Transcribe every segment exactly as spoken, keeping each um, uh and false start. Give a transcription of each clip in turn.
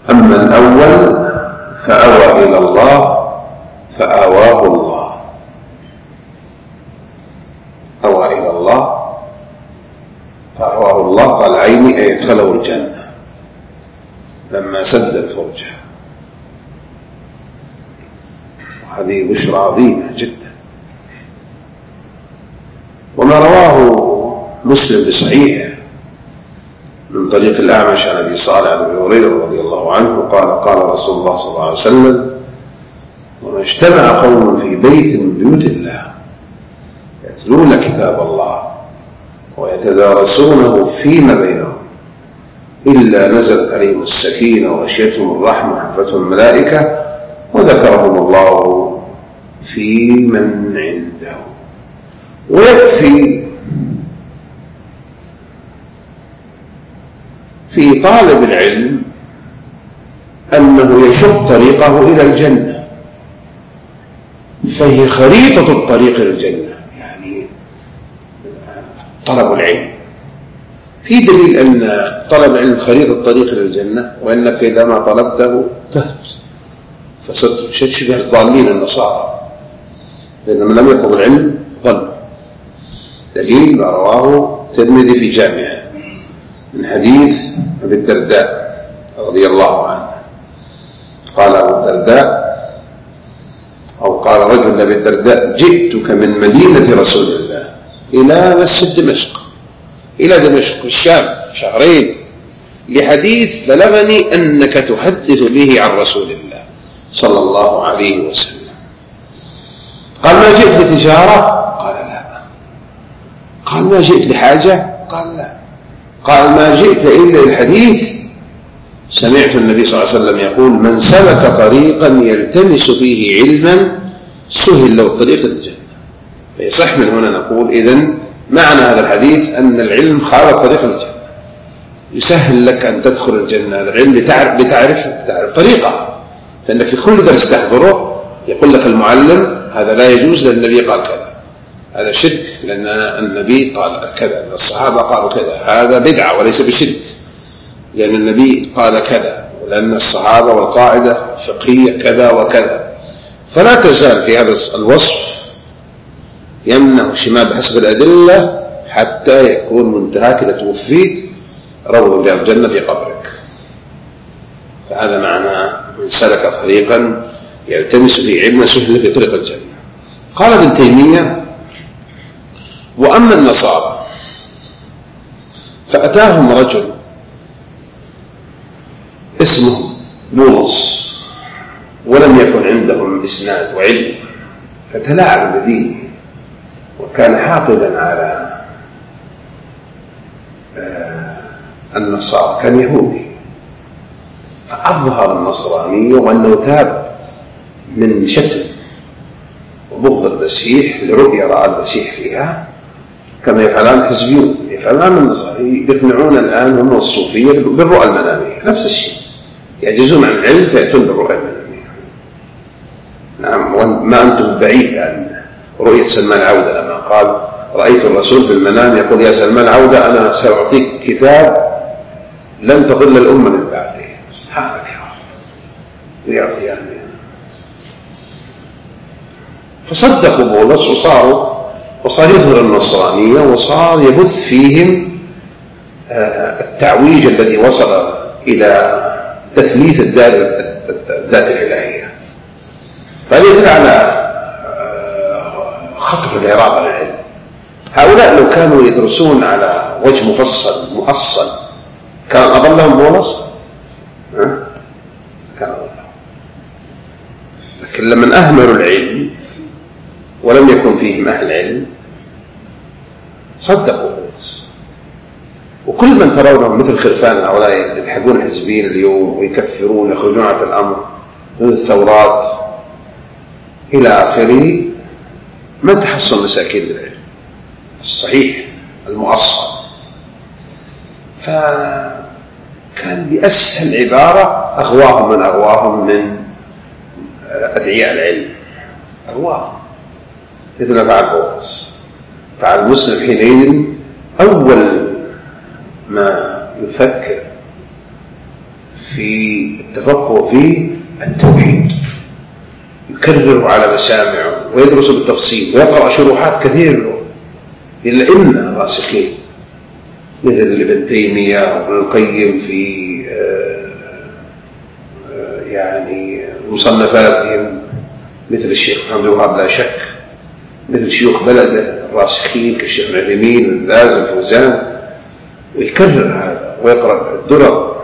أما الأول فأوى إلى الله فآواه الله، أوى إلى الله فآواه الله. قال عيني أي أدخله الجنة لما سدت فرجها، وهذه بشرى عظيمة جدا. وما رواه مسلم بصحيحه من طريق الأعمش عن أبي صالح عن أبي هريرة رضي الله عنه قال قال رسول الله صلى الله عليه وسلم: وما اجتمع قوم في بيت من بيوت الله يتلون كتاب الله ويتدارسونه فيما بينهم إلا نزلت عليهم السكينة وغشيتهم الرحمة وحفتهم الملائكة وذكرهم الله في من عنده. ويكفي في طالب العلم أنه يشق طريقه إلى الجنة، فهي خريطة الطريق إلى الجنة، يعني طلب العلم. في دليل أن طلب العلم خريطة الطريق إلى الجنة، وأنك إذا ما طلبته تهت فستشبه الضالين النصارى، لأنهم لم يطلبوا العلم ضلوا. دليل ما رواه الترمذي في جامعه من حديث أبي الدرداء رضي الله عنه قال أبو الدرداء أو قال رجل لأبي الدرداء: جئتك من مدينة رسول الله إلى مسجد دمشق، إلى دمشق الشام شهرين، لحديث بلغني أنك تحدث به عن رسول الله صلى الله عليه وسلم. قال: ما جئت لتجارة؟ قال: لا. قال: ما جئت لحاجة؟ قال: لا. قال: ما جئت إلا الحديث، سمعت النبي صلى الله عليه وسلم يقول: من سلك طريقا يلتمس فيه علما سهل له طريق الجنة. فيصح من هنا نقول إذن معنى هذا الحديث أن العلم خارج طريق الجنة، يسهل لك أن تدخل الجنة. هذا العلم بتعرف, بتعرف, بتعرف طريقه، فإنك في كل درس تحضره يقول لك المعلم: هذا لا يجوز لأن النبي قال كذا، هذا شرك لأن النبي قال كذا، الصحابة قالوا كذا، هذا بدعة وليس بشرك لأن النبي قال كذا، ولأن الصحابة والقاعدة فقهية كذا وكذا. فلا تزال في هذا الوصف يمنع شمال بحسب الأدلة حتى يكون منتهاك إذا توفيت روض رياض الجنة في قبرك. فهذا معنى من سلك طريقا يلتمس فيه علما سهل في طريق الجنة. قال ابن تيمية: وأما النصارى فأتاهم رجل اسمه بولس ولم يكن عندهم إسناد وعلم، فتلاعب بدينه وكان حاقدا على النصارى، كان يهودي، فأظهر النصرانية وأنه تاب من شتم وبغض المسيح لرؤية رأى المسيح فيها، كما يفعلان الحزبيون، يفعلان النصارى، يقنعون الآن هم الصوفية بالرؤى المنامية، نفس الشيء، يعجزون عن العلم فيأتون بالرؤى المنامية. نعم، وما أنتم بعيد عن رؤية سلمان عودة لما قال: رأيت الرسول في المنام يقول: يا سلمان عودة أنا سأعطيك كتاب لن تضل الأمة من بعده. سبحانك يا رب، يعني فصدقوا بولس وصاروا وصار يظهر النصرانية وصار يبث فيهم التعويج الذي وصل إلى تثليث الذات الإلهية. فهذا يدل على خطر الإرادة للعلم. هؤلاء لو كانوا يدرسون على وجه مفصل مؤصل كان أضلهم بولس؟ ها؟ كان أضلهم. لكن لمن أهملوا العلم ولم يكن فيهم أهل علم صدقوا بولس. وكل من ترونهم مثل خرفان هؤلاء يلحقون الحزبيين اليوم ويكفرون ويخرجون عن الأمر من الثورات إلى آخره من تحصل مساكين بالعلم الصحيح المؤصل. فكان بأسهل عبارة أغواهم من أغواهم من أدعياء العلم، أغواهم مثل ما فعل بولس. فعل المسلم حينئذ أول ما يفكر في التفقه في التوحيد، يكرر على مسامعه ويدرس بالتفصيل ويقرأ شروحات كثير له للأئمة الراسخين مثل ابن تيمية وابن القيم في يعني مصنفاتهم، مثل الشيخ محمد الوهاب لا شك، مثل شيوخ بلده الراسخين كالشيخ العثيمين والباز الفوزان، ويكرر هذا ويقرأ الدرر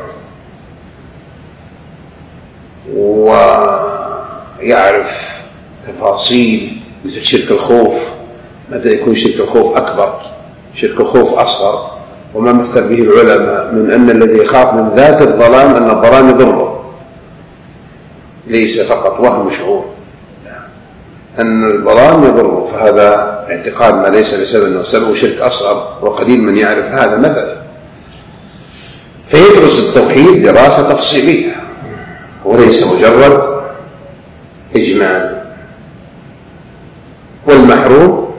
ويعرف تفاصيل مثل شرك الخوف، متى يكون شرك الخوف أكبر، شرك الخوف أصغر، وما مثل به العلماء من أن الذي يخاف من ذات الظلام أن الظلام يضره، ليس فقط وهم شعور، أن الظلام يضره، فهذا اعتقاد ما ليس بسبب أنه سبب شرك أصغر، وقليل من يعرف هذا مثلا. فيدرس التوحيد دراسة تفصيلية وليس مجرد إجمال. والمحروم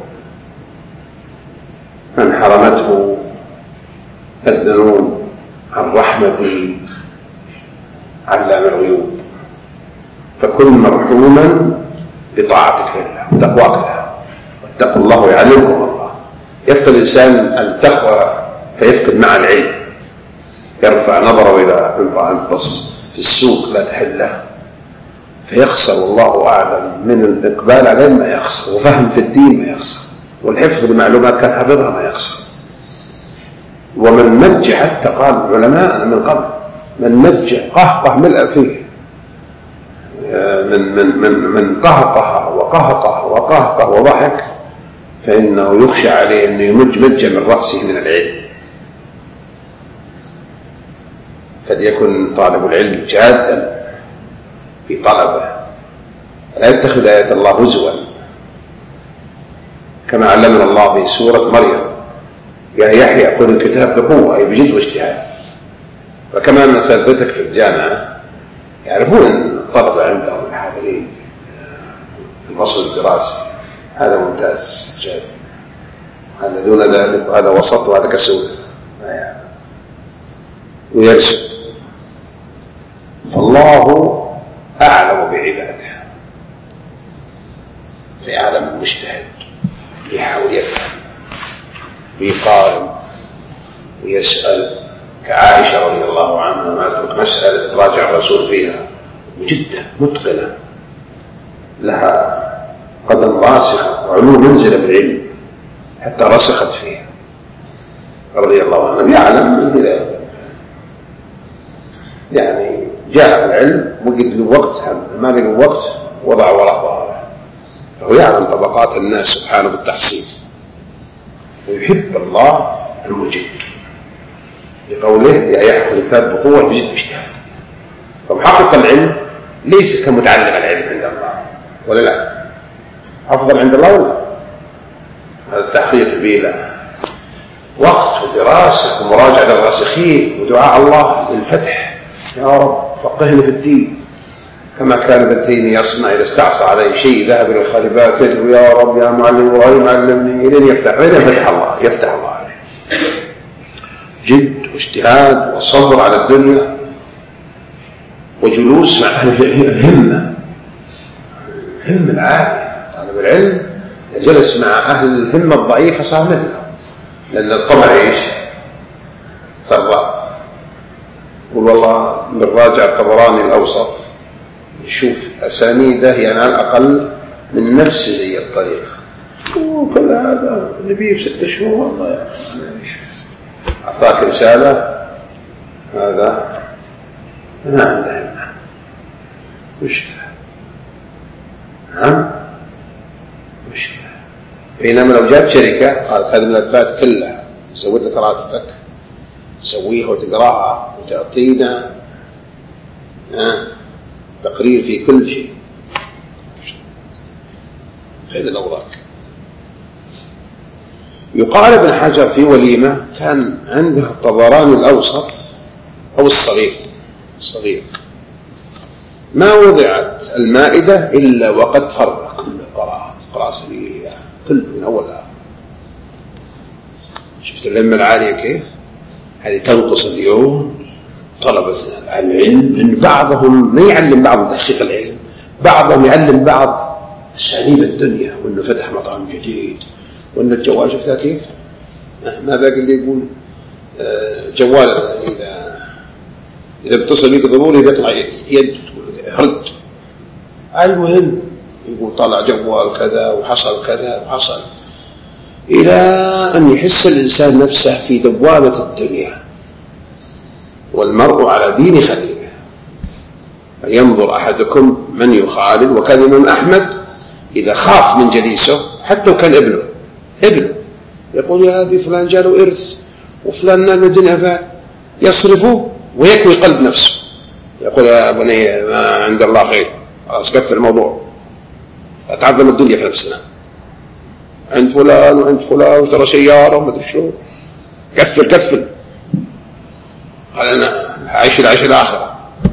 من حرمته الذنوب عن رحمة علام الغيوب، فكن مرحوما بطاعتك لله وتقواك له، واتقوا الله ويعلمكم الله. يفقد الإنسان التقوى فيفقد مع العلم، يرفع نظره إلى امرأة بص في السوق لا تحل له فيخسر، الله أعلم، من الإقبال عليه ما يخسر، وفهم في الدين ما يخسر، والحفظ المعلومات كان حفظها ما يخسر. ومن مج، حتى قال العلماء من قبل، من مج قهقه ملء فيه، من من من من قهقه وقهقه وقهقه وضحك، فإنه يخشى عليه أنه يمج مجة من رأسه من العلم. فليكن طالب العلم جادا في طلبه، لا يتخذ آيات الله هزوا، كما علمنا الله في سورة مريم: يا يحيى خذ الكتاب بقوة، أي بجد واجتهاد. وكما أن سلفتك في الجامعة يعرفون أن الطلبة عندهم الحاضرين في الفصل الدراسي هذا ممتاز جاد، هذا دون ذلك، وهذا وسط، وهذا كسول، ويرشد. فالله أعلم بعباده، فيعلم المجتهد يحاول يفهم ويقارن ويسأل، كعائشة رضي الله عنها ما ترك مسألة تراجع الرسول فيها جدا متقنة، لها قدم راسخة وعلو منزلة بالعلم حتى رسخت فيها رضي الله عنها. يعلم يعني جاء العلم وقت له وقت، ما له وقت وضع وراء ظهره، فهو يعلم طبقات الناس سبحانه بالتحصيل، ويحب الله المجد لقوله: يا يحفظ الكتاب بقوة بجد اجتهاد. فمحقق العلم ليس كمتعلم العلم عند الله، ولا لا؟ أفضل عند الله ولا؟ هذا التحقيق بلا وقت ودراسة ومراجعة للراسخين ودعاء الله للفتح: يا رب فقهنا في الدين، كما كان ابن تيمية يصنع إذا استعصى عليه شيء ذهب إلى الخالبات يدعو: يا رب يا معلم إبراهيم علمني، إلين يفتح، وإذا فتح الله يفتح الله عليه. جد واجتهاد وصبر على الدنيا وجلوس مع أهل الهمة، الهمة العالية. طالب العلم جلس مع أهل الهمة الضعيفة صار مثله، لأن الطبع إيش؟ ثراء. قل والله بالراجع الطبراني الأوسط يشوف أسانيده يعني على الأقل من نفس زي الطريق، وكل هذا النبي في ست شهور والله يعني أعطاك رسالة، هذا ما عنده همة مشكلة. نعم مشكلة. بينما لو جاب شركة قالت هذه الملفات كلها سويت لك راتبك، تسويها وتقراها وتعطينا تقرير في كل شيء، خذ الأوراق. يقال ابن حجر في وليمة كان عنده الطبراني الأوسط أو الصغير الصغير ما وضعت المائدة إلا وقد فرق كل قراءة قراءة سبيلية كل من أولها. شفت الهمة العالية كيف؟ هذه تنقص اليوم طلبة العلم إن بعضهم ما يعلم بعض تحقيق العلم، بعضهم يعلم بعض أساليب الدنيا، وإنه فتح مطعم جديد، وإن الجوال شفتها كيف ما باقي اللي يقول جوال إذا إذا بتصل بك ضروري بيطلع يد رد. المهم يقول طلع جوال كذا وحصل كذا وحصل، إلى أن يحس الإنسان نفسه في دوامة الدنيا، والمرء على دين خليله. فينظر أحدكم من يخالل. وكان الإمام أحمد إذا خاف من جليسه حتى كان ابنه ابنه يقول يا أبي فلان جاله إرث وفلان نام الدنيا فيصرفه ويكوي قلب نفسه، يقول يا بني ما عند الله خير، خلاص قفل الموضوع، تعظم الدنيا في نفسنا، عند فلان وعند فلان وترى سيارة وما ادري شو، كفل كفل، قال أنا أعيش العيش الآخرة.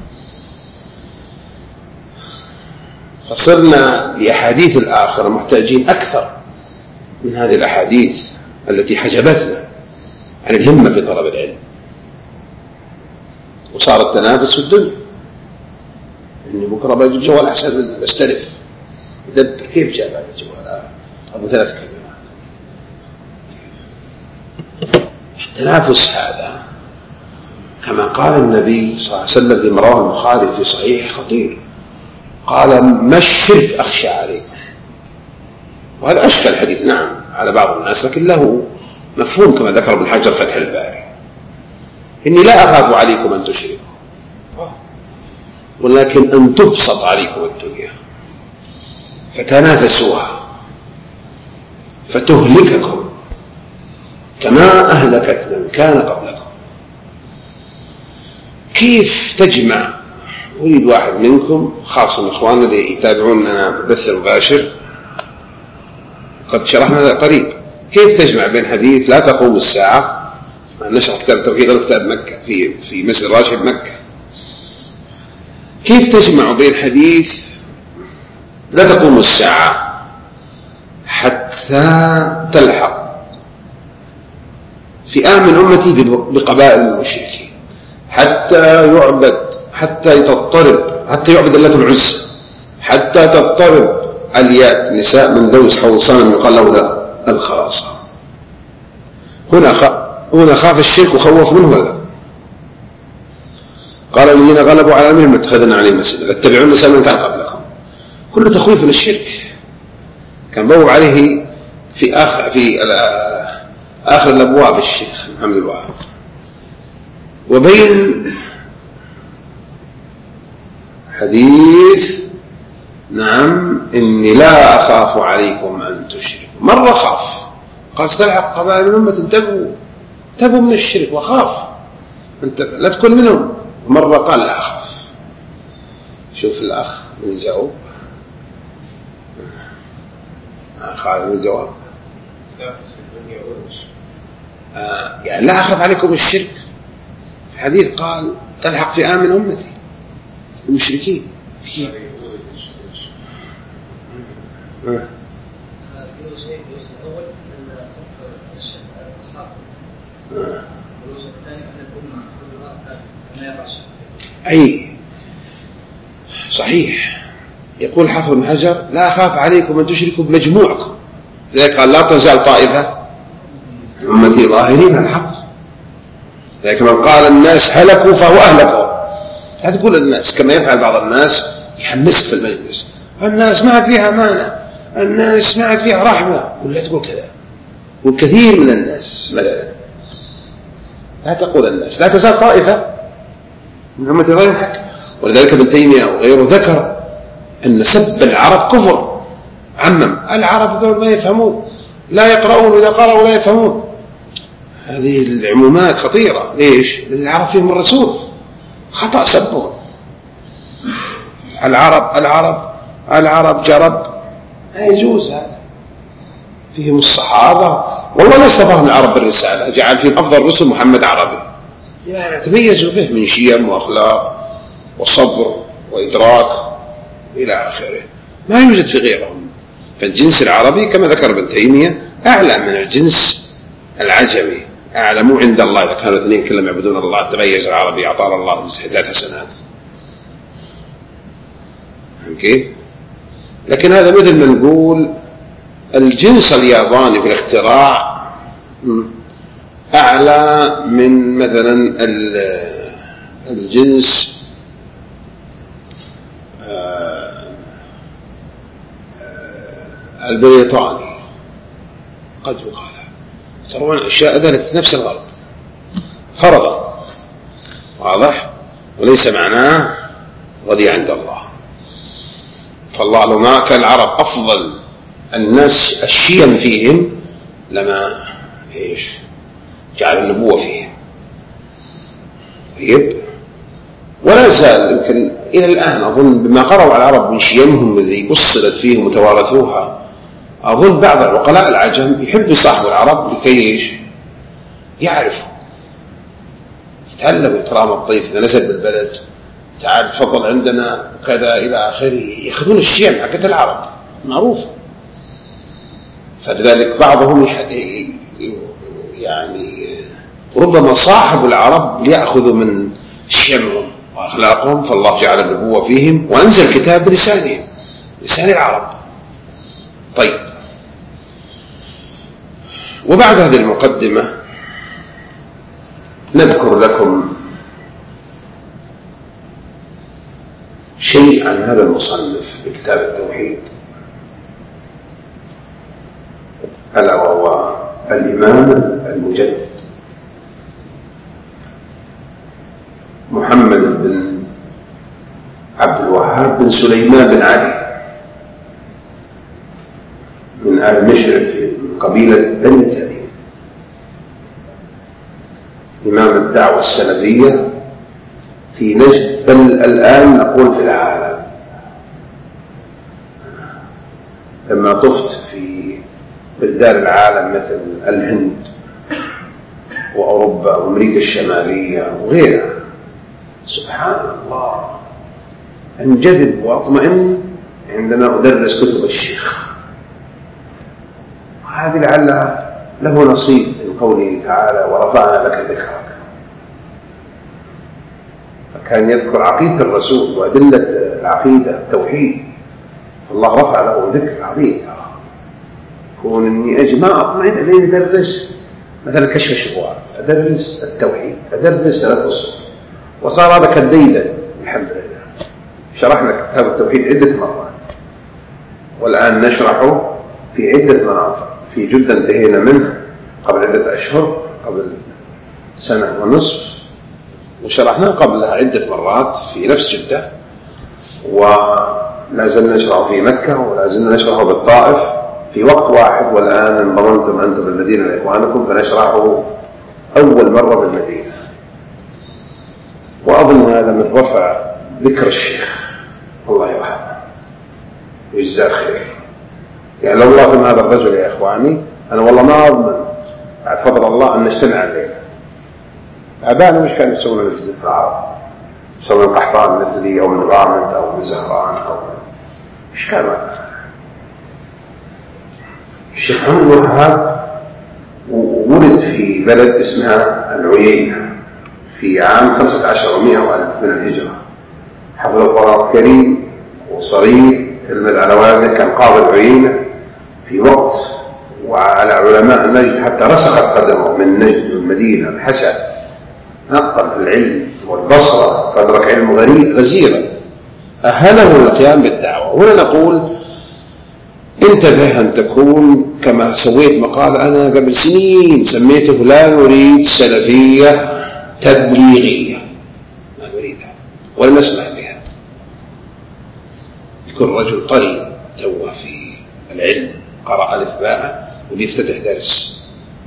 فصرنا لأحاديث الآخرة محتاجين أكثر من هذه الأحاديث التي حجبتنا عن الهمة في طلب العلم. وصار التنافس في الدنيا، إني بكرة بجيب جوال أحسن منه بستلف، يدبر كيف جاب هذا الجوال أبو ثلاث كاميرات. التنافس هذا كما قال النبي صلى الله عليه وسلم في رواه البخاري في صحيح خطير، قال ما الشرك أخشى عليكم. وهذا أشكل الحديث نعم على بعض الناس، لكن له مفهوم كما ذكر ابن حجر فتح الباري، إني لا أخاف عليكم أن تشركوا ولكن أن تبسط عليكم الدنيا فتنافسوها فتهلككم كما أهلكت من كان قبلكم. كيف تجمع؟ أريد واحد منكم خاصة إخواننا اللي يتابعوننا بالبث المباشر، قد شرحنا هذا قريب، كيف تجمع بين حديث لا تقوم الساعة، نشر كتاب التوحيد وكتاب مكة في في مسجد راشد مكة، كيف تجمع بين حديث لا تقوم الساعة حتى تلحق فئام من أمتي بقبائل المشركين، حتى يعبد حتى تضطرب حتى يعبد اللات والعزى، حتى تضطرب اليات نساء من ذوز حول صنم يقال له الخلاصة. هنا خ... هنا خاف الشرك وخوف منه ولا؟ قال الذين غلبوا على أمرهم لاتخذنا عليهم مسجدا لاتبعون سبيل من كان قبلكم. كل تخويف من الشرك كان بوب عليه في آخر في آخر الأبواب الشيخ محمد الوهاب، وبين حديث نعم إني لا أخاف عليكم أن تشركوا. مرة خاف قال استلحق قبائل الأمة انتبهوا انتبهوا من الشرك وخاف انت لا تكون منهم. مرة قال لا أخاف. شوف الأخ من الجواب خالد من الجواب آه يعني لا أخاف عليكم الشرك. في حديث قال تلحق فئام من أمتي المشركين في آه. أي صحيح. يقول حافظ بن حجر لا أخاف عليكم أن تشركوا بمجموعكم، ذلك قال لا تزال طائفة أمتي ظاهرين الحق. ذلك من قال الناس هلكوا فهو أهلكوا، لا تقول الناس كما يفعل بعض الناس يحمسك في المجلس الناس ما فيها مانع، الناس ما فيها رحمة، ولا تقول كذا. والكثير من الناس مثلا لا تقول الناس لا تزال طائفة من أمتي ظاهرين الحق. ولذلك ابن تيمية وغيره ذكر أن سب العرب كفر، عمم العرب ذول ما يفهمون لا يقرؤون وإذا قرأوا لا يفهمون. هذه العمومات خطيرة. ليش؟ لأن العرب فيهم الرسول، خطأ سبهم العرب العرب العرب جرب، لا يجوز هذا. فيهم الصحابة والله لا اصطفاهم العرب بالرسالة، جعل فيهم أفضل رسل محمد عربي يعني تميزوا به من شيم وأخلاق وصبر وإدراك إلى آخره، ما يوجد في غيرهم. فالجنس العربي كما ذكر ابن تيمية أعلى من الجنس العجمي، أعلم عند الله. إذا كانوا اثنين كلهم يعبدون الله تميز العربي أعطانا الله استحداث حسنات. أوكي. لكن هذا مثل ما نقول الجنس الياباني في الاختراع أعلى من مثلا الجنس البريطاني قد يقال. ترون أشياء ذلك نفس الغرب فرضا، واضح، وليس معناه ضليع عند الله. فالله لو ما كان العرب أفضل الناس الشيم فيهم لما إيش جعل النبوة فيهم. طيب، ولا زال يمكن إلى الآن أظن بما قرأوا على العرب من شيمهم الذي أصلت فيهم وتوارثوها، أظن بعض العقلاء العجم يحب صاحب العرب لكي إيش يعرفوا، يتعلموا إكرام الضيف إذا نزل بالبلد، تعال تفضل عندنا وكذا إلى آخره، يأخذون الشيم حقت العرب معروفة. فلذلك بعضهم يعني ربما صاحب العرب ليأخذوا من شيمهم وأخلاقهم، فالله جعل النبوة فيهم وأنزل كتاب بلسانهم، لسان العرب. طيب، وبعد هذه المقدمة نذكر لكم شيء عن هذا المصنف بكتاب التوحيد، ألا وهو الإمام المجدد محمد بن عبد الوهاب بن سليمان بن علي من آل مشرف من قبيلة بني تميم، إمام الدعوة السلفية في نجد، بل الآن نقول في العالم. لما طفت في بلدان العالم مثل الهند وأوروبا وأمريكا الشمالية وغيرها، سبحان الله أنجذب وأطمئن عندما أدرس كتب الشيخ، وهذه لعلها له نصيب من قوله تعالى ورفعنا لك ذكرك. فكان يذكر عقيدة الرسول وأدلة العقيدة التوحيد، فالله رفع له ذكر عظيم. ترى كون أني أجمع أطمئن أن أدرس مثلا كشف الشبهات، أدرس التوحيد، أدرس ثلاث أصول، وصار هذا كالديدا. الحمد لله شرحنا كتاب التوحيد عدة مرات، والآن نشرحه في عدة مناطق. في جدة انتهينا منه قبل عدة أشهر، قبل سنة ونصف، وشرحناه قبلها عدة مرات في نفس جدة، ولا زلنا نشرحه في مكة، ولا زلنا نشرحه بالطائف في وقت واحد. والآن انضممتم أنتم المدينة لإخوانكم فنشرحه أول مرة بالمدينة. وأظن هذا من رفع ذكر الشيخ الله يرحمه ويجزاه خير. يعني لو الله في هذا الرجل يا إخواني، أنا والله ما أضمن بعد فضل الله أن نجتمع عليه. أبانا مش كانوا يسوون في جزيرة العرب، يسوون قحطان مثلي أو من غامد أو من زهران أو مش كانوا. الشيخ محمد الوهاب ولد في بلد اسمها العيينة في عام خمسة عشر ومئة وألف من الهجرة. حفظ القرآن الكريم وصغير تلمذ على والده، كان قاضي العيينة في وقت، وعلى علماء النجد حتى رسخت قدمه من نجد والمدينة الحسن، نقل في العلم والبصرة، فأدرك علم غريب غزيرا أهله للقيام بالدعوة. وهنا نقول انتبه أن تكون كما سويت مقال أنا قبل سنين سميته لا نريد سلفية تبليغية، ما نريدها ولا نسمع بها. يكون رجل قري توه في العلم، قرأ ألف باء وبيفتتح درس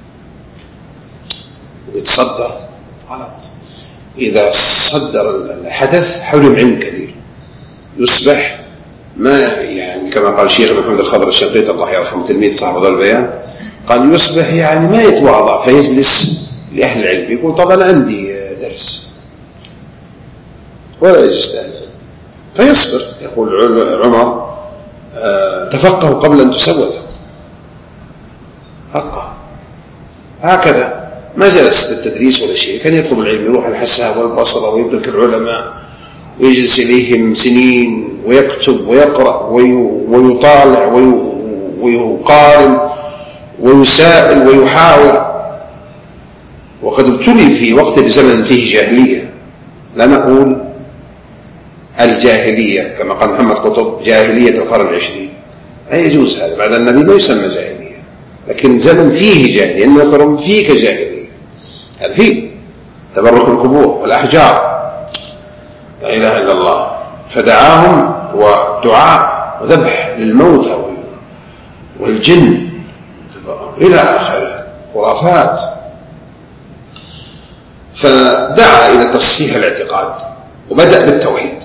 وبيتصدر غلط. إذا صدر الحدث حرم علم كثير، يصبح ما يعني كما قال الشيخ محمد الخضر الشنقيطي الله يرحمه تلميذ صاحب هذا البيان، قال يصبح يعني ما يتواضع فيجلس لأهل العلم يقول طب أنا عندي درس، ولا يجلس لأهل العلم فيصبر. يقول عمر تفقهوا قبل أن تسودوا، فقه هكذا ما جلس للتدريس ولا شيء، كان يطلب العلم، يروح الحساء والبصرة ويدرك العلماء ويجلس إليهم سنين ويكتب ويقرأ ويطالع ويقارن ويسائل ويحاور. وقد ابتلي في وقت بزمن فيه جاهلية، لا نقول الجاهلية كما قال محمد قطب جاهلية القرن العشرين، لا يجوز هذا، بعد النبي ما يسمى جاهلية، لكن زمن فيه جاهلية، إن القرن فيه كجاهلية، فيه تبرك القبور والأحجار، لا إله إلا الله، فدعاهم ودعاء وذبح للموتى والجن إلى آخره، خرافات. فدعا إلى تصحيح الاعتقاد وبدأ بالتوحيد،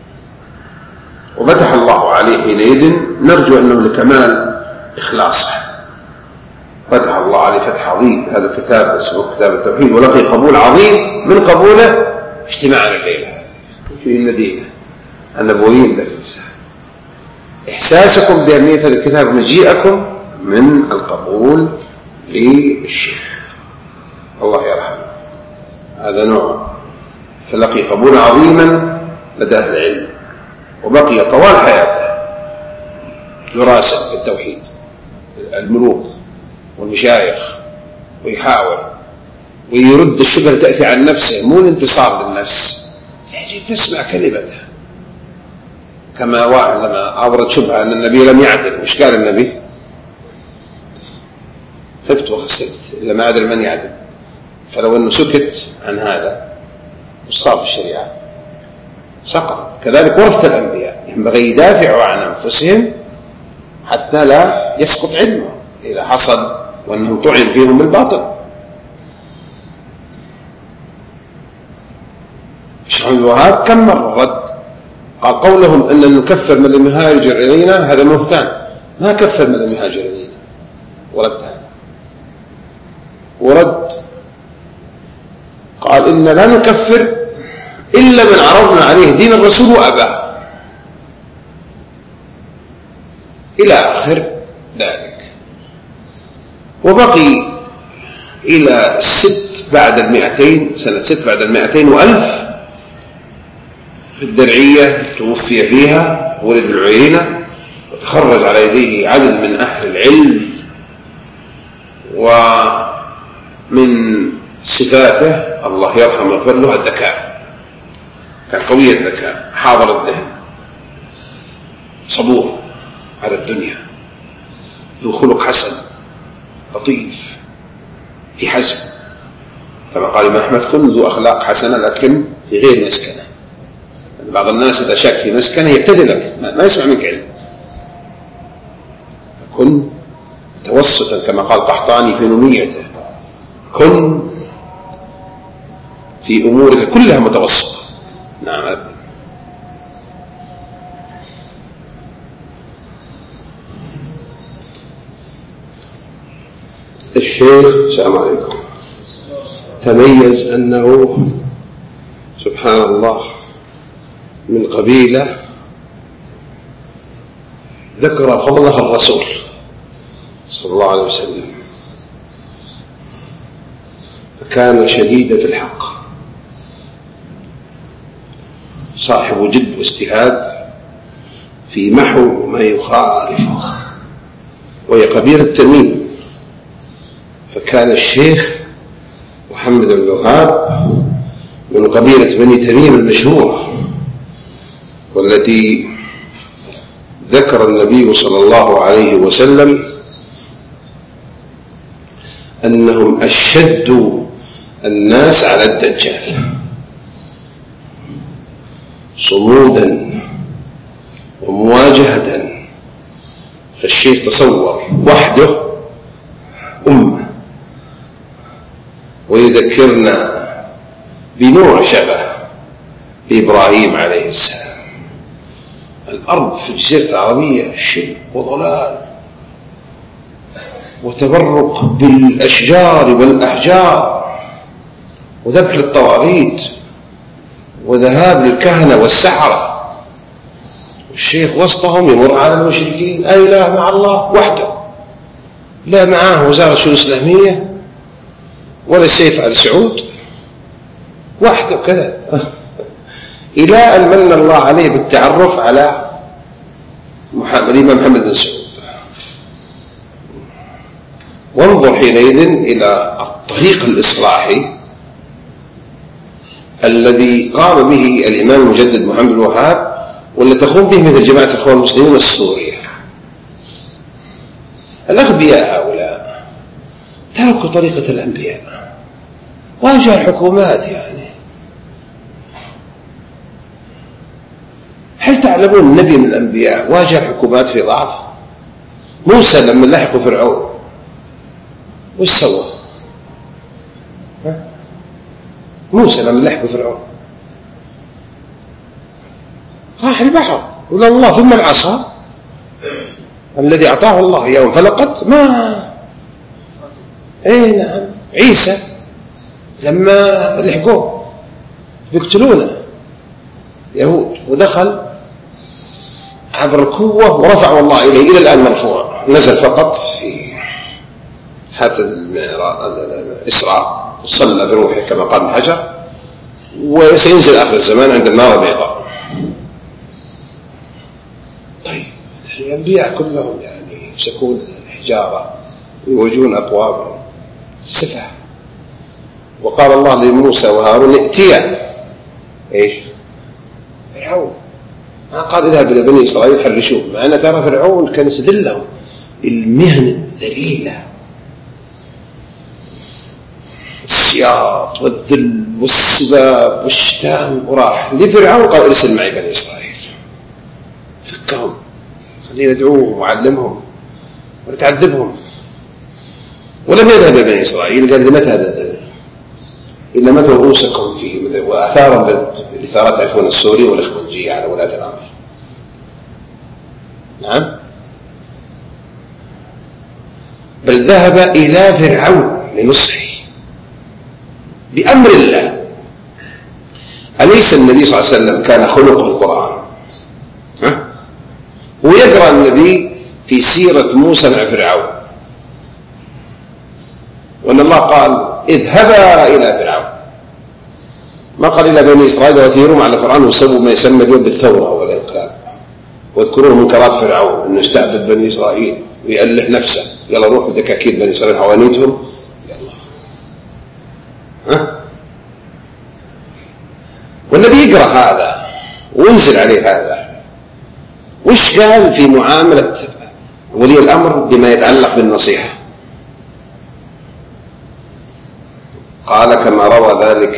وفتح الله عليه حينئذ، نرجو أنه لكمال إخلاصه فتح الله عليه فتح عظيم. هذا الكتاب اسمه كتاب التوحيد، ولقي قبول عظيم من قبوله اجتماعنا الليلة في المدينة النبويين درسه. إحساسكم بأهمية هذا الكتاب مجيئكم من القبول للشيخ، الله يرحمه، هذا نوع. فلقي قبول عظيما لدى أهل العلم، وبقي طوال حياته يراسل في التوحيد الملوك والمشايخ ويحاور ويرد الشبهة تأتي عن نفسه، مو الانتصار للنفس، يجب تسمع كلمته. كما واحد لما أورد شبهة أن النبي لم يعدل، مش قال النبي؟ خفت وخسرت إلا ما عدل من يعدل. فلو أنه سكت عن هذا وصار في الشريعة سقطت. كذلك ورثة الأنبياء ينبغي يدافعوا عن أنفسهم حتى لا يسقط علمه إذا حصل وأنهم طعن فيهم بالباطل. الشيخ عبد الوهاب كم مرة رد، قال قولهم أن نكفر من لم يهاجر إلينا هذا مهتان، ما كفر من لم يهاجر إلينا، ورد هذا ورد قال إن لا نكفر إلا من عرضنا عليه دين الرسول وأباه إلى آخر ذلك. وبقي إلى ست بعد المئتين سنة ست بعد المئتين وألف في الدرعية توفي فيها، ولد بالعيينة، وتخرج على يديه عدد من أهل العلم. ومن صفاته الله يرحمه ويغفر له الذكاء، كان قوي الذكاء، حاضر الذهن، صبور على الدنيا، ذو خلق حسن لطيف في حزم، كما قال الإمام أحمد كن ذو أخلاق حسنة لكن في غير مسكنة. بعض الناس إذا شك في مسكنة يبتدلك، ما يسمع منك علم. كن متوسطا كما قال قحطاني في نونيته، كن في أمورك كلها متوسطة. نعم. الشيخ السلام عليكم تميز أنه سبحان الله من قبيلة ذكر فضلها الرسول صلى الله عليه وسلم، فكان شديد في الحق، صاحب جد واجتهاد في محو ما يخالفه، وهي قبيلة تميم. فكان الشيخ محمد بن الوهاب من قبيلة بني تميم المشهورة، والتي ذكر النبي صلى الله عليه وسلم أنهم أشد الناس على الدجال صمودا ومواجهة. فالشيخ تصور وحده أمة، ويذكرنا بنوع شبه بإبراهيم عليه السلام. الأرض في الجزيرة العربية شب وضلال وتبرك بالأشجار والأحجار وذبح للطواغيت وذهاب للكهنة والسحرة، والشيخ وسطهم يمر على المشركين، لا إله مع الله وحده، لا معاه وزارة الشؤون الإسلامية ولا الشيخ آل سعود وحده كذا إلى أن من الله عليه بالتعرف على محمد الإمام محمد بن سعود. وانظر حينئذ إلى الطريق الإصلاحي الذي قام به الإمام المجدد محمد بن الوهاب، والذي تقوم به مثل جماعة الإخوان المسلمين السورية. الأغبياء هؤلاء تركوا طريقة الأنبياء، واجه الحكومات. يعني هل تعلمون النبي من الأنبياء واجه الحكومات في ضعف؟ موسى لما لحقوا فرعون وش سوى؟ موسى لما لحقوا فرعون راح البحر ولا الله ثم العصا الذي أعطاه الله يوم فلقت ما اي نعم. عيسى لما لحقوه يقتلونه يهود ودخل عبر القوة ورفعوا الله إليه، إلى الآن مرفوع، نزل فقط في حادثة الإسراء وصلى بروحه كما قال ابن حجر، وسينزل آخر الزمان عند النار البيضاء. طيب الأنبياء كلهم يعني يمسكون الحجارة ويواجهون أقوامهم سفه. وقال الله لموسى وهارون ائتيا ايش؟ فرعون. ما قال اذهب الى بني اسرائيل حرشوه، مع ان ترى فرعون كان يستذلهم المهن الذليله، السياط والذل والسباب والشتام، وراح لفرعون قال ارسل معي بني اسرائيل، فكهم خلينا ندعوهم وعلمهم وتعذبهم. ولم يذهب بني اسرائيل، قال لمتى تذهب؟ إلا متى رؤوسكم فيه، وآثارا الإثارات تعرفون السوري والإخوانجية على ولاة الأمر. نعم. بل ذهب إلى فرعون لنصحه بأمر الله. أليس النبي صلى الله عليه وسلم كان خلقه القرآن؟ ها؟ ويقرأ النبي في سيرة موسى مع فرعون، وأن الله قال اذهبا إلى فرعون، ما قال إلى بني إسرائيل وأثيرهم على فرعون وسووا ما يسمى اليوم بالثورة والانقلاب، واذكروا منكرات فرعون أنه استعبد بني إسرائيل ويأله نفسه، يلا روحوا دكاكين بني إسرائيل حوانيتهم يلا. ها؟ والنبي يقرأ هذا وينزل عليه هذا. وش قال في معاملة ولي الأمر بما يتعلق بالنصيحة؟ قال كما روى ذلك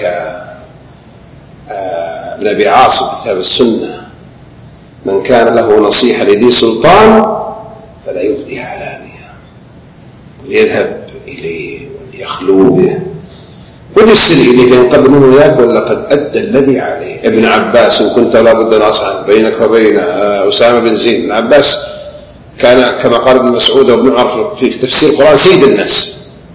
ابن أبي عاصم في كتاب السنة: من كان له نصيحة لذي سلطان فلا يبديها علانية، وليذهب إليه وليخلو به وليرسل إليه فينقذ منه ذاك ولقد أدى الذي عليه. ابن عباس: وكنت لا بد أن أصعد بينك وبين أسامة بن زيد. ابن عباس كان كما قال ابن مسعود وابن عمر في تفسير القرآن سيد الناس،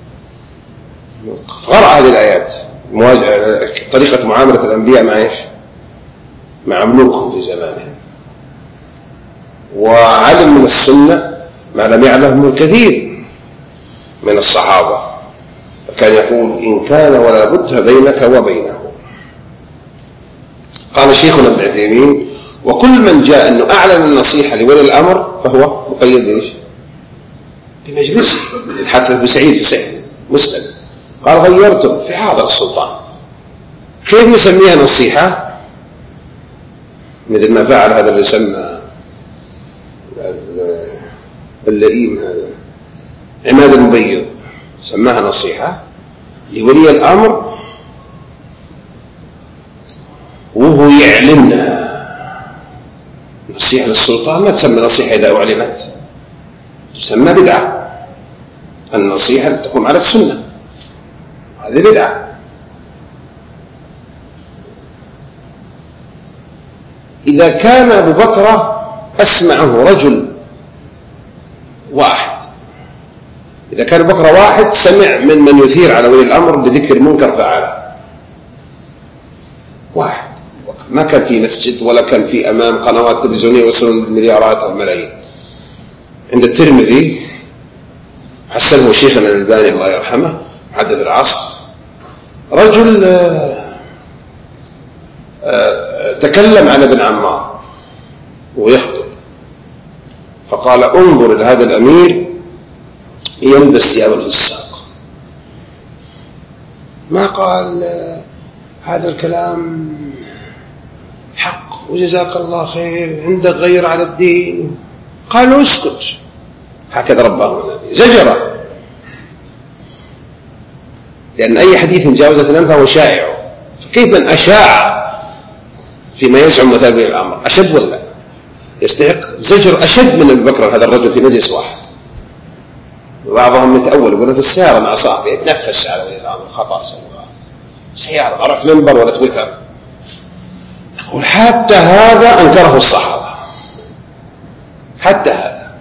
قرأ هذه الآيات، طريقة معاملة الأنبياء مع إيش؟ مع ملوكهم في زمانهم، وعلم من السنة ما لم يعلمه الكثير من الصحابة، فكان يقول إن كان ولا بد بينك وبينه. قال شيخنا ابن عثيمين: وكل من جاء أنه أعلن النصيحة لولي الأمر فهو مقيد إيش؟ بمجلسه، مثل حدث بسعيد في سعيد مسلم قال غيرتم في حاضر السلطان. كيف نسميها نصيحة؟ مثل ما فعل هذا اللي يسمى اللئيم هذا عماد المبيض، سماها نصيحة لولي الأمر وهو يعلنها. نصيحة للسلطان ما تسمى نصيحة إذا أعلنت، تسمى بدعة. النصيحة تقوم على السنة، هذه بدعة. إذا كان أبو بكر أسمعه رجل واحد، إذا كان أبو بكر واحد سمع من من يثير على ولي الأمر بذكر منكر فعله، واحد ما كان في مسجد ولا كان في أمام قنوات تلفزيونية وصلوا المليارات أو الملايين. عند الترمذي حسنه شيخنا الألباني الله يرحمه محدث العصر رجل تكلم عن ابن عمار ويخطب، فقال انظر إلى هذا الأمير يلبس ثياب الفساق. ما قال هذا الكلام حق وجزاك الله خير، عندك غير على الدين. قالوا اسكت، هكذا رباه النبي، زجره، لأن أي حديث جاوز اثنان فهو شائع، فكيف من أشاع فيما يزعم مثابه الأمر أشد ولا يستحق زجر أشد من أبي بكر هذا الرجل في مجلس واحد. وبعضهم متأول يقولون في السيارة مع صاحبه يتنفس على ولي الأمر، خطأ سواه سيارة ما راح منبر ولا تويتر. يقول حتى هذا أنكره الصحابة، حتى هذا.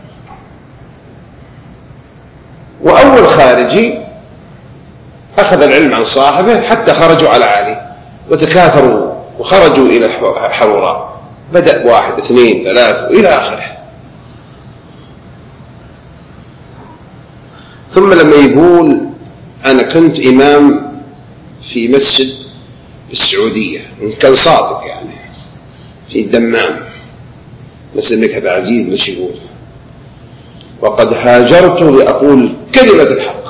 وأول خارجي أخذ العلم عن صاحبه حتى خرجوا على علي وتكاثروا وخرجوا إلى حروراء، بدأ واحد اثنين ثلاث وإلى آخره. ثم لما يقول أنا كنت إمام في مسجد في السعودية، إن كان صادق يعني، في الدمام مسجد الملك عبد العزيز، مش يقول وقد هاجرت لأقول كلمة الحق.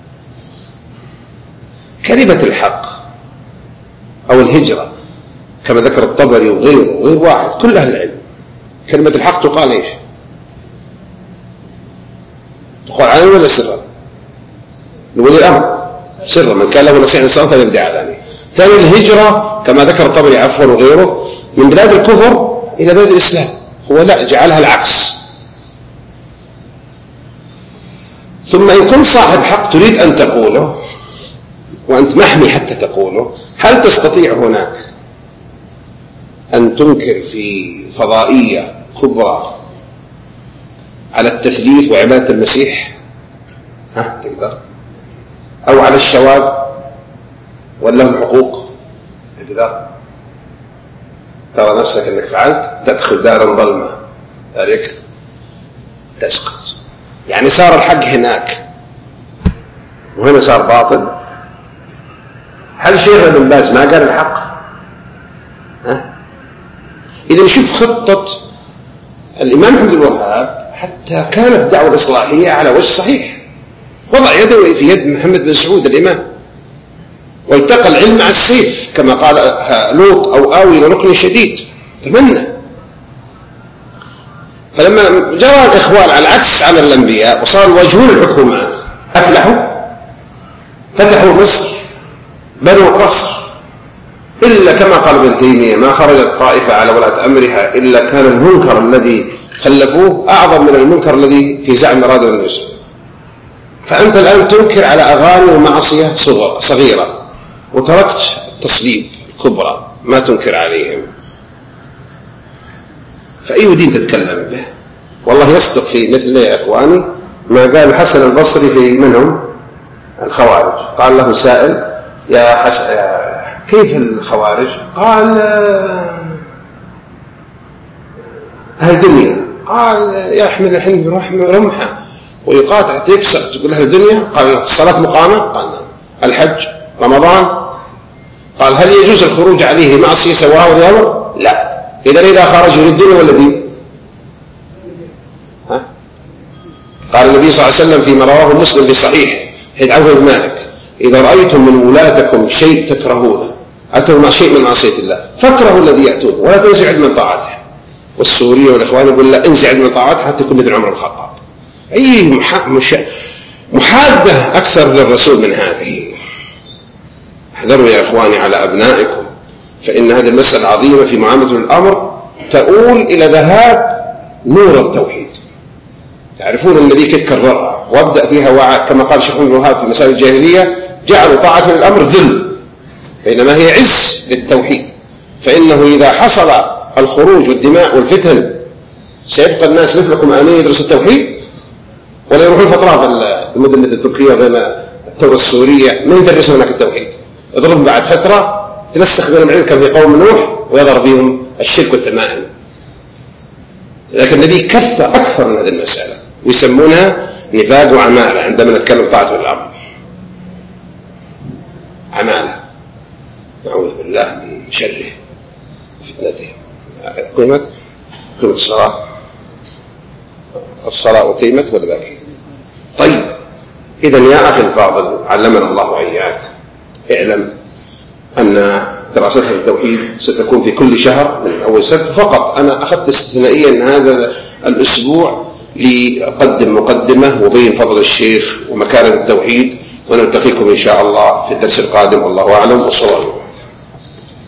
كلمة الحق أو الهجرة كما ذكر الطبري وغيره وغير واحد كل أهل العلم، كلمة الحق تقال إيش؟ تقال علنا ولا سرا؟ لولي الأمر سرا، من كان له نصيحة للصلاة فليبدأ علانية. ثاني الهجرة كما ذكر الطبري عفوا وغيره من بلاد الكفر إلى بلاد الإسلام، هو لا جعلها العكس. ثم إن كنت صاحب حق تريد أن تقوله وأنت محمي حتى تقوله، هل تستطيع هناك أن تنكر في فضائية كبرى على التثليث وعبادة المسيح؟ ها تقدر؟ أو على الشواذ ولهم حقوق؟ تقدر؟ ترى نفسك أنك فعلت تدخل دارا ظلمة ذلك تسقط. يعني صار الحق هناك وهنا صار باطل. هل شيخ ابن باز ما قال الحق؟ ها؟ إذا نشوف خطة الإمام محمد بن الوهاب حتى كانت الدعوة الإصلاحية على وجه صحيح، وضع يده في يد محمد بن سعود الإمام، والتقى العلم مع السيف كما قال لوط أو آوي لركن شديد تمنى. فلما جرى الإخوان على العكس على الأنبياء وصاروا يواجهون الحكومات أفلحوا، فتحوا مصر، بنوا قصر، إلا كما قال ابن تيمية ما خرجت طائفة على ولاة أمرها إلا كان المنكر الذي خلفوه أعظم من المنكر الذي في زعم مراد بن يوسف. فأنت الآن تنكر على أغاني ومعصية صغيرة وتركت التصليب الكبرى ما تنكر عليهم، فأي دين تتكلم به؟ والله يصدق في مثل يا إخواني ما قال الحسن البصري في منهم الخوارج. قال له سائل يا حسن يا كيف الخوارج؟ قال أهل الدنيا. قال يحمل الحين رمحة ويقاطع تكسر تقول أهل الدنيا؟ قال الصلاة مقامة؟ قال الحج رمضان؟ قال هل يجوز الخروج عليه معصية سواء ولا أمر؟ لا. إذا إذا خرجوا للدنيا ولا دين؟ ها؟ قال النبي صلى الله عليه وسلم فيما رواه مسلم بصحيح حيث عوف بن مالك إذا رأيتم من ولاتكم شيء تكرهونه أتوا مع شيء من معصية الله فاكرهوا الذي يأتون ولا تنزعوا من طاعته. والسورية والإخوان يقول لا انزع من طاعته حتى يكون مثل عمر الخطاب. أي محادة أكثر للرسول من هذه. احذروا يا إخواني على أبنائكم، فإن هذه المسألة عظيمة في معاملة الأمر تؤول إلى ذهاب نور التوحيد. تعرفون النبي كيف كررها وابدأ فيها وعد كما قال شيخ ابن الوهاب في مسائل الجاهلية جعلوا طاعة للأمر ذل بينما هي عز للتوحيد. فإنه إذا حصل الخروج والدماء والفتن سيبقى الناس مثلكم أن يدرسوا التوحيد ولا يروحون فترة في المدن مثل تركيا بين الثورة السورية من يدرسوا هناك التوحيد. يضربهم بعد فترة تنسخ بينهم العلم كان في قوم نوح ويظهر فيهم الشرك والتمائم. لكن النبي كثر أكثر من هذه المسألة ويسمونها نفاق وعمالة عندما نتكلم طاعة الأمر. عمالة بالله من شره وفتنته. قيمة قيمة الصلاة الصلاة أقيمت ولا باقي؟ طيب، إذن يا أخي الفاضل علمنا الله وإياك، اعلم أن دراسة التوحيد ستكون في كل شهر من أول سبت فقط. أنا أخذت استثنائيا هذا الأسبوع لأقدم مقدمة وبين فضل الشيخ ومكانة التوحيد، ونلتقيكم إن شاء الله في الدرس القادم، والله أعلم. والصلاة